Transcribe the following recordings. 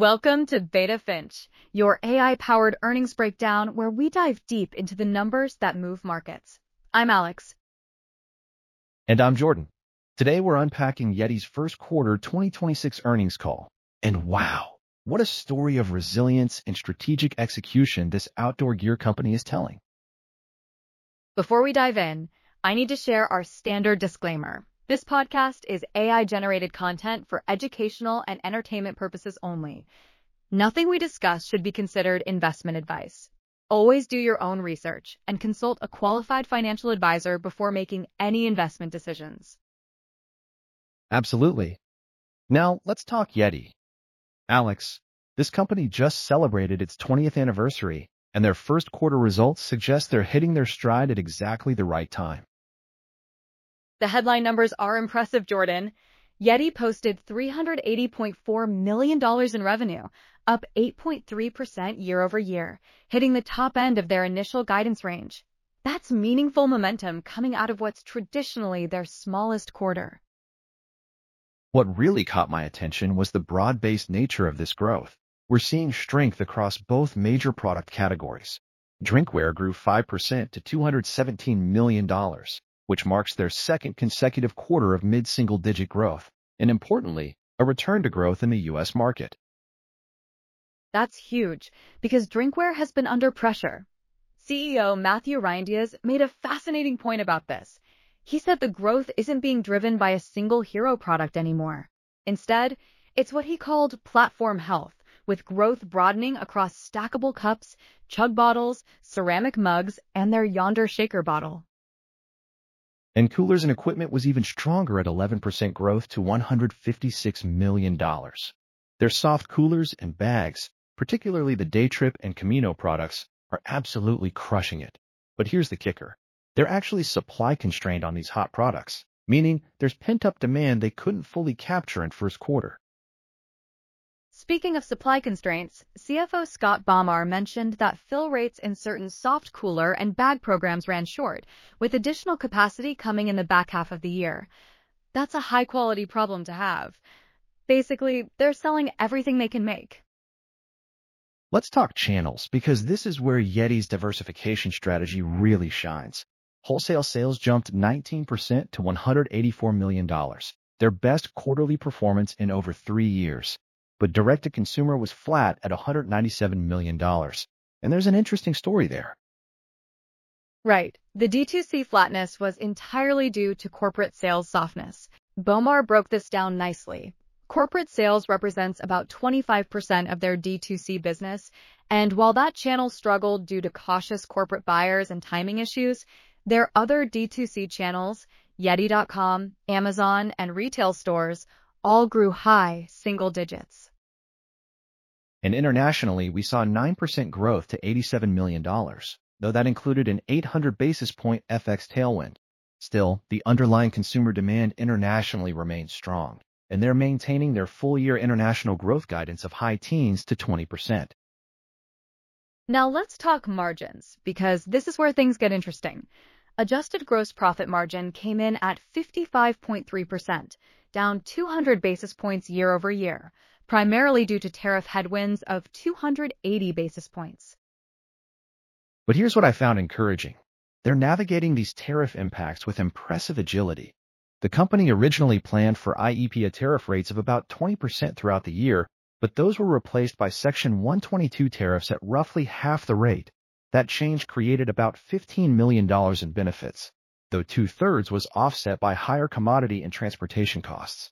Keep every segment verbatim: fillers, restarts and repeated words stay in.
Welcome to Beta Finch, your A I-powered earnings breakdown where we dive deep into the numbers that move markets. I'm Alex. And I'm Jordan. Today we're unpacking Yeti's first quarter twenty twenty-six earnings call. And wow, what a story of resilience and strategic execution this outdoor gear company is telling. Before we dive in, I need to share our standard disclaimer. This podcast is A I-generated content for educational and entertainment purposes only. Nothing we discuss should be considered investment advice. Always do your own research and consult a qualified financial advisor before making any investment decisions. Absolutely. Now let's talk Yeti. Alex, this company just celebrated its twentieth anniversary, and their first quarter results suggest they're hitting their stride at exactly the right time. The headline numbers are impressive, Jordan. Yeti posted three hundred eighty point four million dollars in revenue, up eight point three percent year over year, hitting the top end of their initial guidance range. That's meaningful momentum coming out of what's traditionally their smallest quarter. What really caught my attention was the broad-based nature of this growth. We're seeing strength across both major product categories. Drinkware grew five percent to two hundred seventeen million dollars. Which marks their second consecutive quarter of mid-single-digit growth, and importantly, a return to growth in the U S market. That's huge, because drinkware has been under pressure. C E O Matthew Reindias made a fascinating point about this. He said the growth isn't being driven by a single hero product anymore. Instead, it's what he called platform health, with growth broadening across stackable cups, chug bottles, ceramic mugs, and their Yonder shaker bottle. And coolers and equipment was even stronger at eleven percent growth to one hundred fifty-six million dollars. Their soft coolers and bags, particularly the Daytrip and Camino products, are absolutely crushing it. But here's the kicker. They're actually supply constrained on these hot products, meaning there's pent-up demand they couldn't fully capture in first quarter. Speaking of supply constraints, C F O Scott Baumar mentioned that fill rates in certain soft cooler and bag programs ran short, with additional capacity coming in the back half of the year. That's a high-quality problem to have. Basically, they're selling everything they can make. Let's talk channels, because this is where Yeti's diversification strategy really shines. Wholesale sales jumped nineteen percent to one hundred eighty-four million dollars, their best quarterly performance in over three years. But direct-to-consumer was flat at one hundred ninety-seven million dollars. And there's an interesting story there. Right. The D two C flatness was entirely due to corporate sales softness. Baumar broke this down nicely. Corporate sales represents about twenty-five percent of their D two C business, and while that channel struggled due to cautious corporate buyers and timing issues, their other D two C channels, Yeti dot com, Amazon, and retail stores, all grew high single digits. And internationally, we saw nine percent growth to eighty-seven million dollars, though that included an eight hundred basis point F X tailwind. Still, the underlying consumer demand internationally remains strong, and they're maintaining their full-year international growth guidance of high teens to twenty percent. Now let's talk margins, because this is where things get interesting. Adjusted gross profit margin came in at fifty-five point three percent, down two hundred basis points year over year, primarily due to tariff headwinds of two hundred eighty basis points. But here's what I found encouraging. They're navigating these tariff impacts with impressive agility. The company originally planned for I E P A tariff rates of about twenty percent throughout the year, but those were replaced by Section one twenty-two tariffs at roughly half the rate. That change created about fifteen million dollars in benefits, though two-thirds was offset by higher commodity and transportation costs.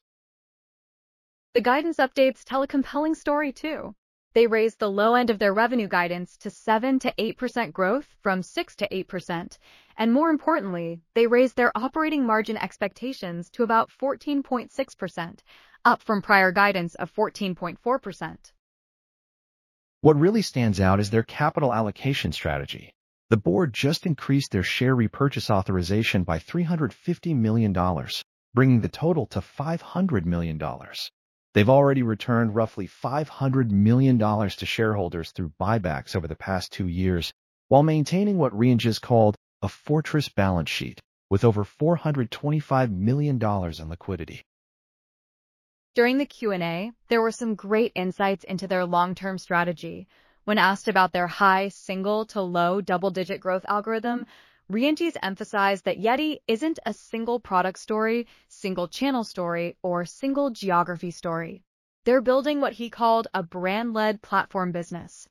The guidance updates tell a compelling story, too. They raised the low end of their revenue guidance to seven to eight percent growth from six to eight percent, and more importantly, they raised their operating margin expectations to about fourteen point six percent, up from prior guidance of fourteen point four percent. What really stands out is their capital allocation strategy. The board just increased their share repurchase authorization by three hundred fifty million dollars, bringing the total to five hundred million dollars. They've already returned roughly five hundred million dollars to shareholders through buybacks over the past two years, while maintaining what Reindias called a fortress balance sheet, with over four hundred twenty-five million dollars in liquidity. During the Q and A, there were some great insights into their long-term strategy. When asked about their high single to low double-digit growth algorithm, Rientis emphasized that Yeti isn't a single product story, single channel story, or single geography story. They're building what he called a brand-led platform business.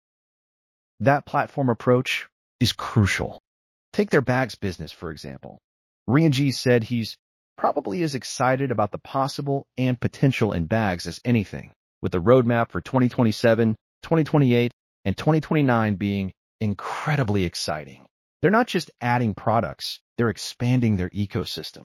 That platform approach is crucial. Take their bags business, for example. Rientis said he's probably as excited about the possible and potential in bags as anything, with the roadmap for twenty twenty-seven, twenty twenty-eight, and twenty twenty-nine being incredibly exciting. They're not just adding products, they're expanding their ecosystem.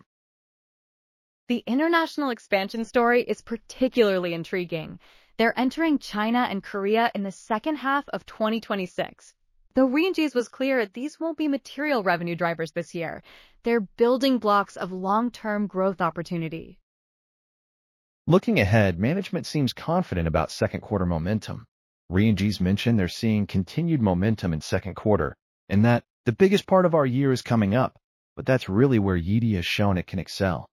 The international expansion story is particularly intriguing. They're entering China and Korea in the second half of twenty twenty-six. Though Rientis was clear these won't be material revenue drivers this year, they're building blocks of long-term growth opportunity. Looking ahead, management seems confident about second quarter momentum. Rientis mentioned they're seeing continued momentum in second quarter, and that the biggest part of our year is coming up, but that's really where Yeti has shown it can excel.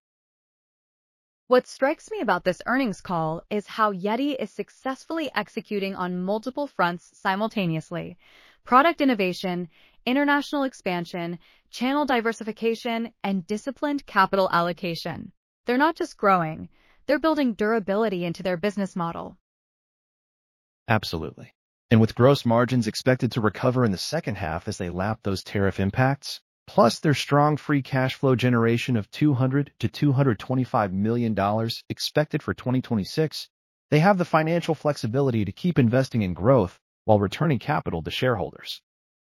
What strikes me about this earnings call is how Yeti is successfully executing on multiple fronts simultaneously: product innovation, international expansion, channel diversification, and disciplined capital allocation. They're not just growing, they're building durability into their business model. Absolutely. And with gross margins expected to recover in the second half as they lap those tariff impacts, plus their strong free cash flow generation of two hundred to two hundred twenty-five million dollars expected for twenty twenty-six, they have the financial flexibility to keep investing in growth while returning capital to shareholders.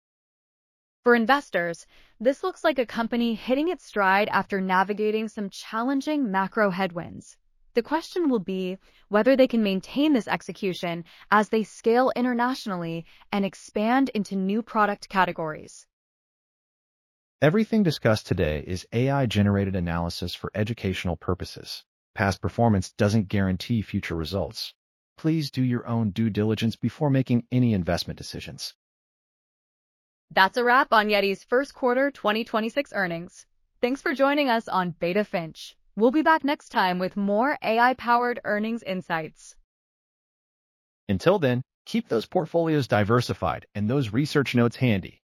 For investors, this looks like a company hitting its stride after navigating some challenging macro headwinds. The question will be whether they can maintain this execution as they scale internationally and expand into new product categories. Everything discussed today is A I-generated analysis for educational purposes. Past performance doesn't guarantee future results. Please do your own due diligence before making any investment decisions. That's a wrap on Yeti's first quarter twenty twenty-six earnings. Thanks for joining us on Beta Finch. We'll be back next time with more A I-powered earnings insights. Until then, keep those portfolios diversified and those research notes handy.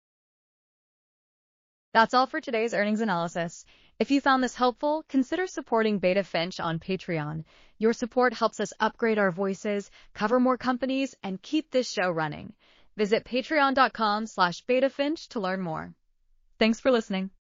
That's all for today's earnings analysis. If you found this helpful, consider supporting Beta Finch on Patreon. Your support helps us upgrade our voices, cover more companies, and keep this show running. Visit patreon.com slash betafinch to learn more. Thanks for listening.